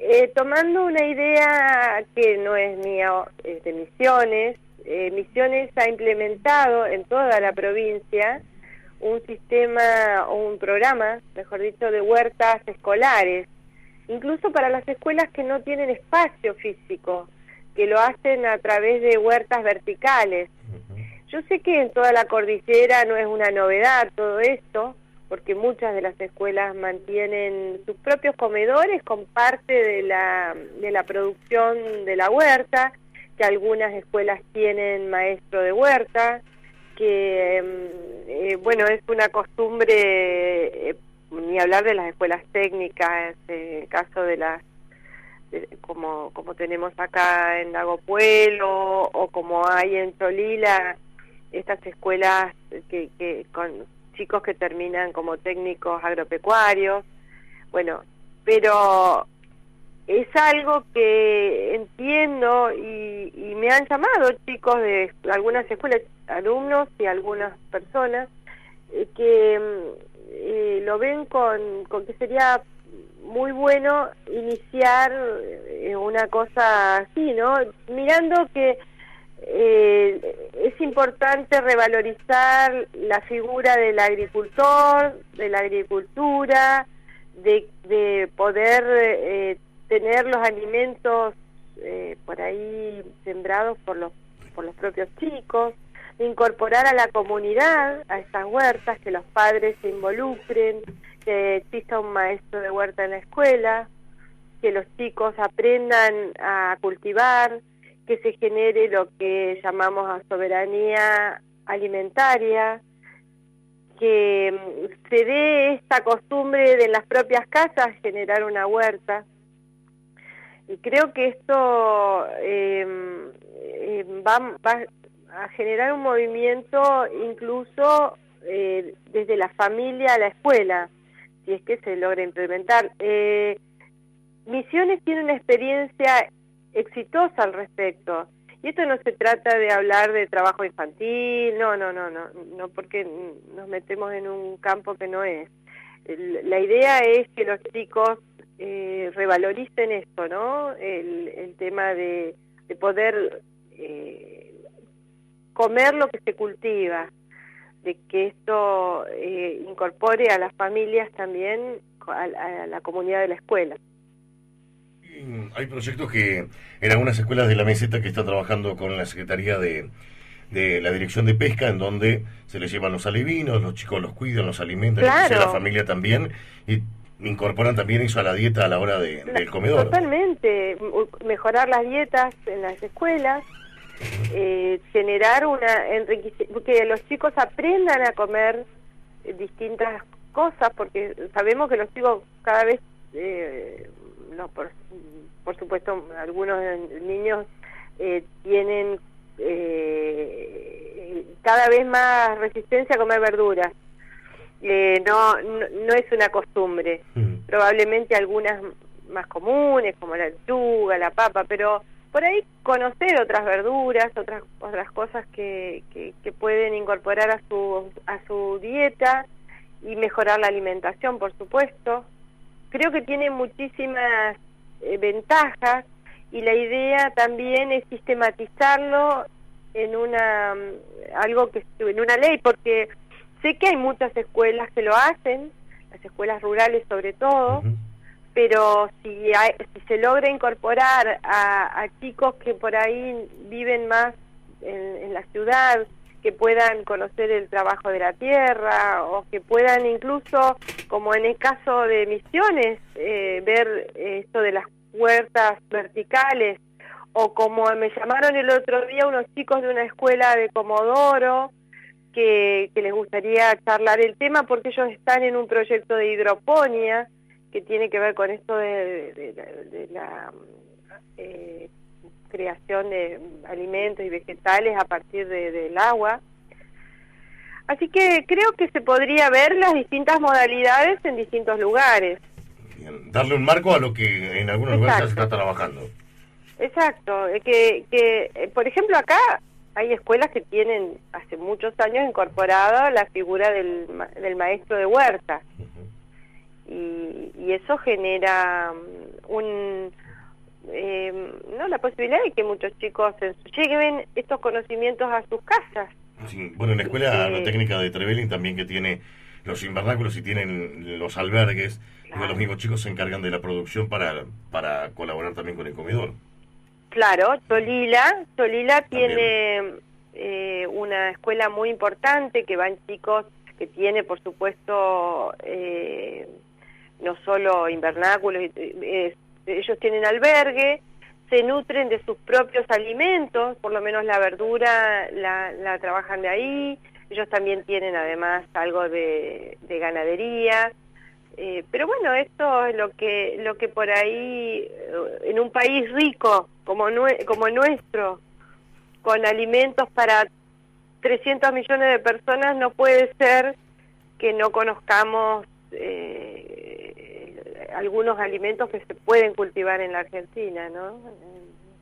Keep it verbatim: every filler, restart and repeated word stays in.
eh, tomando una idea que no es mía, es de Misiones, eh, Misiones ha implementado en toda la provincia un sistema o un programa, mejor dicho, de huertas escolares, incluso para las escuelas que no tienen espacio físico, que lo hacen a través de huertas verticales. Yo sé que en toda la cordillera no es una novedad todo esto, porque muchas de las escuelas mantienen sus propios comedores con parte de la, de la producción de la huerta, que algunas escuelas tienen maestro de huerta, que, eh, bueno, es una costumbre, eh, ni hablar de las escuelas técnicas, en el caso de las, de, como, como tenemos acá en Lago Puelo, o como hay en Cholila, estas escuelas que, que con chicos que terminan como técnicos agropecuarios, bueno, pero es algo que entiendo y, y me han llamado chicos de algunas escuelas, alumnos y algunas personas, eh, que eh, lo ven con, con que sería muy bueno iniciar eh, una cosa así, ¿no? Mirando que Eh, es importante revalorizar la figura del agricultor, de la agricultura, de, de poder eh, tener los alimentos eh, por ahí sembrados por los, por los propios chicos, de incorporar a la comunidad a estas huertas, que los padres se involucren, que exista un maestro de huerta en la escuela, que los chicos aprendan a cultivar, que se genere lo que llamamos a soberanía alimentaria, que se dé esta costumbre de en las propias casas generar una huerta. Y creo que esto eh, eh, va, va a generar un movimiento incluso eh, desde la familia a la escuela, si es que se logra implementar. Eh, Misiones tiene una experiencia exitosa al respecto, y esto no se trata de hablar de trabajo infantil, no, no, no, no, no, porque nos metemos en un campo que no es. La idea es que los chicos eh, revaloricen esto, ¿no? El, el tema de, de poder eh, comer lo que se cultiva, de que esto eh, incorpore a las familias también, a, a la comunidad de la escuela. Hay proyectos que en algunas escuelas de la meseta que están trabajando con la Secretaría de, de la Dirección de Pesca, en donde se les llevan los alevinos, los chicos los cuidan, los alimentan, claro. Y la familia también, y incorporan también eso a la dieta a la hora de, del comedor. Totalmente, mejorar las dietas en las escuelas, eh, generar una enriquecimiento, que los chicos aprendan a comer distintas cosas, porque sabemos que los chicos cada vez... Eh, no por, por supuesto algunos niños eh, tienen eh, cada vez más resistencia a comer verduras, eh, no, no no es una costumbre, mm. probablemente algunas más comunes como la lechuga, la papa, pero por ahí conocer otras verduras, otras otras cosas que, que, que pueden incorporar a su a su dieta y mejorar la alimentación, por supuesto. Creo que tiene muchísimas eh, ventajas, y la idea también es sistematizarlo en una algo que en una ley, porque sé que hay muchas escuelas que lo hacen, las escuelas rurales sobre todo, uh-huh. pero si, hay, si se logra incorporar a, a chicos que por ahí viven más en, en la ciudad, que puedan conocer el trabajo de la tierra, o que puedan incluso, como en el caso de Misiones, eh, ver esto de las huertas verticales, o como me llamaron el otro día unos chicos de una escuela de Comodoro, que, que les gustaría charlar el tema, porque ellos están en un proyecto de hidroponía, que tiene que ver con esto de, de, de, de la... Eh, creación de alimentos y vegetales a partir de, del agua. Así que creo que se podría ver las distintas modalidades en distintos lugares. Bien. Darle un marco a lo que en algunos Exacto. lugares ya se está trabajando. Exacto, que, que por ejemplo acá hay escuelas que tienen hace muchos años incorporada la figura del, del maestro de huerta. Uh-huh. y, y eso genera un eh, no la posibilidad de que muchos chicos lleven estos conocimientos a sus casas. Sí, bueno, en la escuela Eh, agrotécnica de Trevelin también, que tiene los invernáculos y tienen los albergues, digo, los mismos chicos se encargan de la producción para, para colaborar también con el comedor. Claro, Tolila, Tolila También. tiene eh, una escuela muy importante que van chicos que tiene, por supuesto, eh, no solo invernáculos, eh, ellos tienen albergue, se nutren de sus propios alimentos, por lo menos la verdura la, la trabajan de ahí, ellos también tienen además algo de, de ganadería. Eh, pero bueno, esto es lo que lo que por ahí, en un país rico como, nue como nuestro, con alimentos para trescientos millones de personas, no puede ser que no conozcamos eh, algunos alimentos que se pueden cultivar en la Argentina, ¿no?